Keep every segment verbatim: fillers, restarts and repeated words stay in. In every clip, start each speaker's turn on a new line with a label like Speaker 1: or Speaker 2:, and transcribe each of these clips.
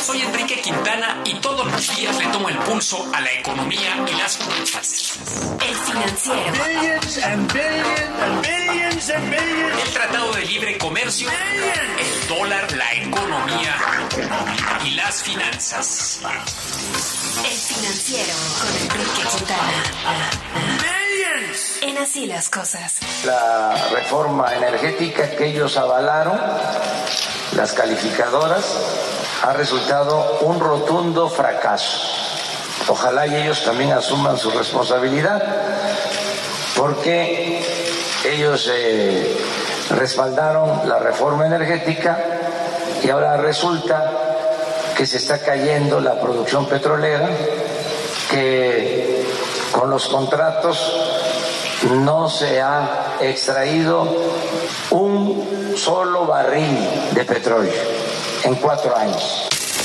Speaker 1: soy Enrique Quintana y todos los días le tomo el pulso a la economía y las finanzas.
Speaker 2: El Financiero.
Speaker 3: Billions and billions and billions and billions.
Speaker 1: El Tratado de Libre Comercio, el dólar, la economía y las finanzas.
Speaker 2: El Financiero con Enrique Quintana.
Speaker 3: Billions.
Speaker 2: En Así las Cosas.
Speaker 4: La reforma energética que ellos avalaron, las calificadoras, ha resultado un rotundo fracaso. Ojalá y ellos también asuman su responsabilidad, porque ellos eh, respaldaron la reforma energética y ahora resulta que se está cayendo la producción petrolera, que con los contratos no se ha extraído un solo barril de petróleo en cuatro años.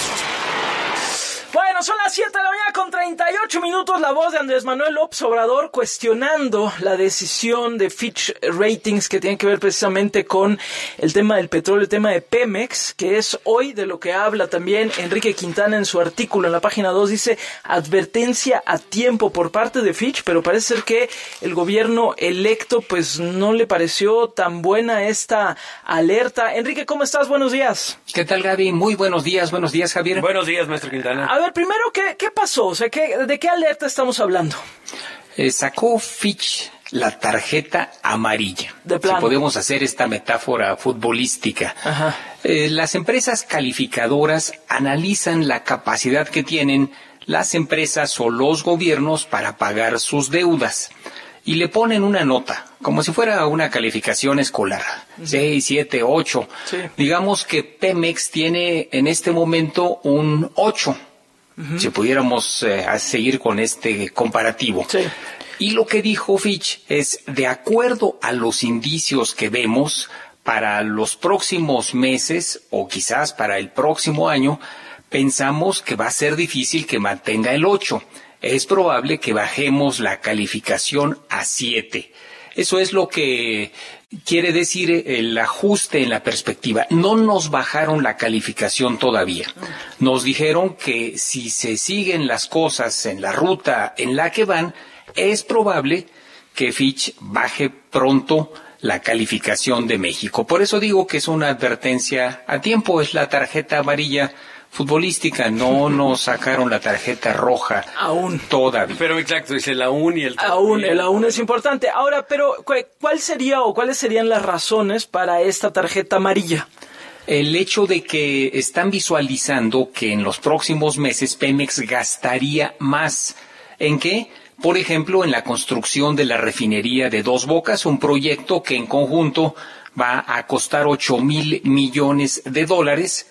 Speaker 5: Bueno, son las siete de la mañana con treinta y ocho minutos. La voz de Andrés Manuel López Obrador cuestionando la decisión de Fitch Ratings que tiene que ver precisamente con el tema del petróleo, el tema de Pemex, que es hoy de lo que habla también Enrique Quintana en su artículo en la página dos. Dice advertencia a tiempo por parte de Fitch, pero parece ser que el gobierno electo pues no le pareció tan buena esta alerta. Enrique, ¿cómo estás? Buenos días.
Speaker 6: ¿Qué tal, Gaby? Muy buenos días. Buenos días, Javier.
Speaker 7: Buenos días, maestro Quintana.
Speaker 5: A ver, primero, ¿qué, qué pasó? O sea, ¿qué, ¿de qué alerta estamos hablando?
Speaker 6: Eh, sacó Fitch la tarjeta amarilla.
Speaker 5: De plano.
Speaker 6: Si podemos hacer esta metáfora futbolística.
Speaker 5: Ajá.
Speaker 6: Eh, las empresas calificadoras analizan la capacidad que tienen las empresas o los gobiernos para pagar sus deudas. Y le ponen una nota, como si fuera una calificación escolar, uh-huh. seis, siete, ocho.
Speaker 5: Sí.
Speaker 6: Digamos que Pemex tiene en este momento un ocho, uh-huh. si pudiéramos eh, seguir con este comparativo.
Speaker 5: Sí.
Speaker 6: Y lo que dijo Fitch es, de acuerdo a los indicios que vemos para los próximos meses o quizás para el próximo año, pensamos que va a ser difícil que mantenga el ocho. Es probable que bajemos la calificación a siete. Eso es lo que quiere decir el ajuste en la perspectiva. No nos bajaron la calificación todavía. Nos dijeron que si se siguen las cosas en la ruta en la que van, es probable que Fitch baje pronto la calificación de México. Por eso digo que es una advertencia a tiempo, es la tarjeta amarilla futbolística, no nos sacaron la tarjeta roja
Speaker 5: aún
Speaker 6: todavía.
Speaker 7: Pero exacto, dice el aún y el
Speaker 5: aún, el aún es importante. Ahora, pero ¿cuál sería o cuáles serían las razones para esta tarjeta amarilla?
Speaker 6: El hecho de que están visualizando que en los próximos meses Pemex gastaría más. ¿En qué? Por ejemplo, en la construcción de la refinería de Dos Bocas, un proyecto que en conjunto va a costar ocho mil millones de dólares.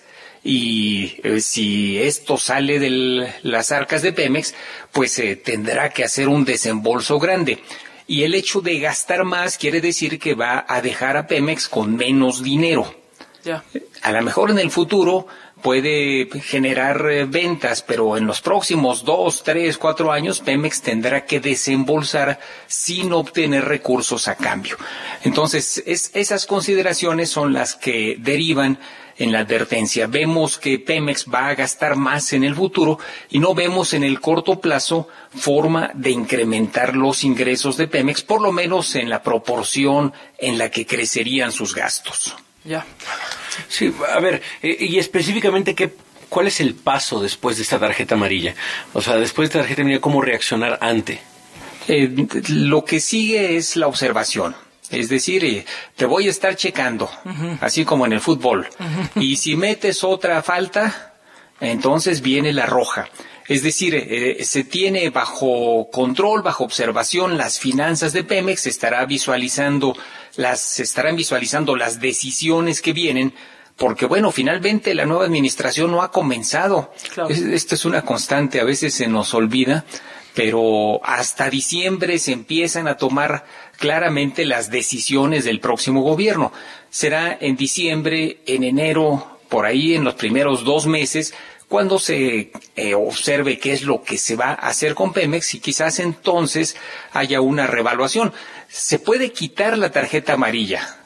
Speaker 6: Y eh, si esto sale de las arcas de Pemex, pues eh, tendrá que hacer un desembolso grande. Y el hecho de gastar más quiere decir que va a dejar a Pemex con menos dinero.
Speaker 5: Ya.
Speaker 6: A lo mejor en el futuro puede generar eh, ventas, pero en los próximos dos, tres, cuatro años Pemex tendrá que desembolsar sin obtener recursos a cambio. Entonces, es, esas consideraciones son las que derivan en la advertencia. Vemos que Pemex va a gastar más en el futuro y no vemos en el corto plazo forma de incrementar los ingresos de Pemex, por lo menos en la proporción en la que crecerían sus gastos.
Speaker 5: Ya.
Speaker 7: Sí, a ver, eh, y específicamente, ¿qué, ¿cuál es el paso después de esta tarjeta amarilla? O sea, después de esta tarjeta amarilla, ¿cómo reaccionar ante?
Speaker 6: Eh, lo que sigue es la observación. Es decir, eh, te voy a estar checando, uh-huh. así como en el fútbol. Uh-huh. Y si metes otra falta, entonces viene la roja. Es decir, eh, se tiene bajo control, bajo observación las finanzas de Pemex, se estará visualizando las, se estarán visualizando las decisiones que vienen, porque bueno, finalmente la nueva administración no ha comenzado.
Speaker 5: Claro.
Speaker 6: Es, esto es una constante, a veces se nos olvida, pero hasta diciembre se empiezan a tomar claramente las decisiones del próximo gobierno. Será en diciembre, en enero, por ahí en los primeros dos meses, cuando se eh, observe qué es lo que se va a hacer con Pemex y quizás entonces haya una revaluación. Se puede quitar la tarjeta amarilla,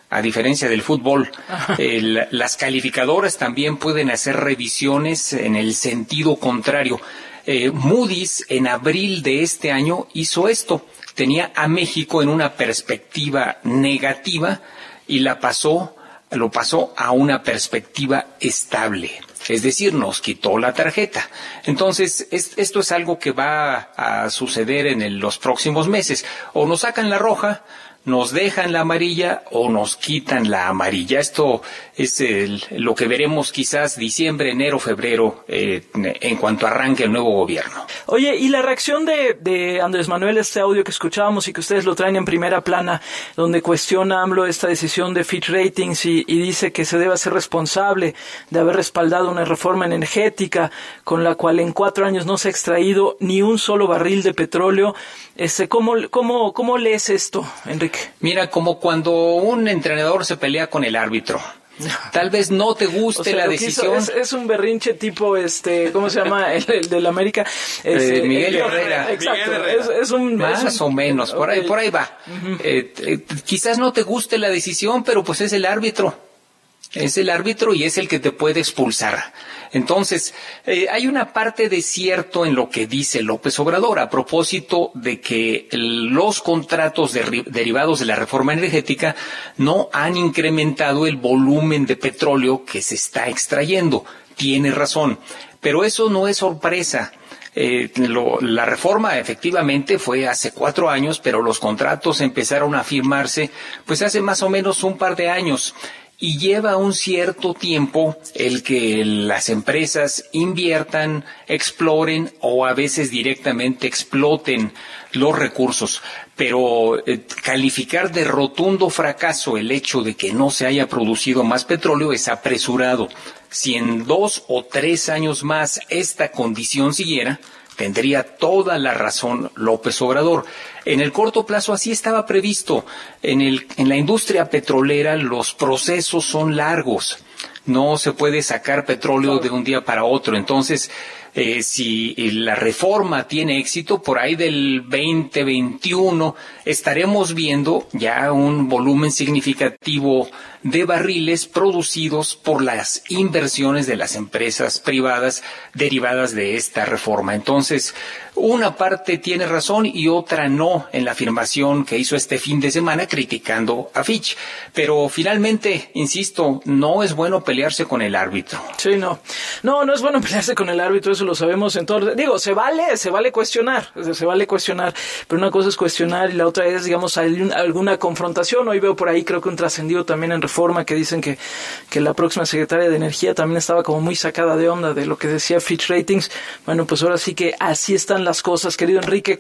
Speaker 6: a diferencia del fútbol. El, las calificadoras también pueden hacer revisiones en el sentido contrario. Eh, Moody's en abril de este año hizo esto. Tenía a México en una perspectiva negativa y la pasó, lo pasó a una perspectiva estable. Es decir, nos quitó la tarjeta. Entonces, es, esto es algo que va a suceder en el, los próximos meses. O nos sacan la roja, nos dejan la amarilla o nos quitan la amarilla. Esto es el, lo que veremos quizás diciembre, enero, febrero, eh, en cuanto arranque el nuevo gobierno.
Speaker 5: Oye, y la reacción de, de Andrés Manuel, este audio que escuchábamos y que ustedes lo traen en primera plana, donde cuestiona AMLO esta decisión de Fitch Ratings y, y dice que se debe hacer responsable de haber respaldado una reforma energética con la cual en cuatro años no se ha extraído ni un solo barril de petróleo. Este, ¿cómo, cómo, cómo lees esto, Enrique?
Speaker 6: Mira, como cuando un entrenador se pelea con el árbitro. Tal vez no te guste, o sea, la decisión.
Speaker 5: Es, es un berrinche tipo, este, ¿cómo se llama? El, el del América. Este,
Speaker 6: eh, Miguel
Speaker 5: el,
Speaker 6: Herrera.
Speaker 5: Exacto.
Speaker 6: Miguel Herrera.
Speaker 5: Es, es un,
Speaker 6: Más
Speaker 5: es un,
Speaker 6: o menos, por ahí, por ahí va. Uh-huh. eh, eh, quizás no te guste la decisión, pero pues es el árbitro. Es el árbitro y es el que te puede expulsar. Entonces, eh, hay una parte de cierto en lo que dice López Obrador a propósito de que los contratos de, derivados de la reforma energética no han incrementado el volumen de petróleo que se está extrayendo. Tiene razón, pero eso no es sorpresa. Eh, lo, la reforma efectivamente fue hace cuatro años, pero los contratos empezaron a firmarse pues hace más o menos un par de años. Y lleva un cierto tiempo el que las empresas inviertan, exploren o a veces directamente exploten los recursos. Pero eh, calificar de rotundo fracaso el hecho de que no se haya producido más petróleo es apresurado. Si en dos o tres años más esta condición siguiera, tendría toda la razón López Obrador. En el corto plazo así estaba previsto. En el, en la industria petrolera los procesos son largos. No se puede sacar petróleo de un día para otro. Entonces, eh, si la reforma tiene éxito, por ahí del veinte veintiuno estaremos viendo ya un volumen significativo de barriles producidos por las inversiones de las empresas privadas derivadas de esta reforma. Entonces, una parte tiene razón y otra no en la afirmación que hizo este fin de semana criticando a Fitch. Pero finalmente, insisto, no es bueno pelearse con el árbitro.
Speaker 5: Sí, no. No, no es bueno pelearse con el árbitro, eso lo sabemos en todo. Digo, se vale, se vale cuestionar, se vale cuestionar, pero una cosa es cuestionar y la otra es, digamos, hay un, alguna confrontación. Hoy veo por ahí, creo que un trascendido también en Reforma que dicen que, que la próxima secretaria de Energía también estaba como muy sacada de onda de lo que decía Fitch Ratings. Bueno, pues ahora sí que así están las cosas, querido Enrique.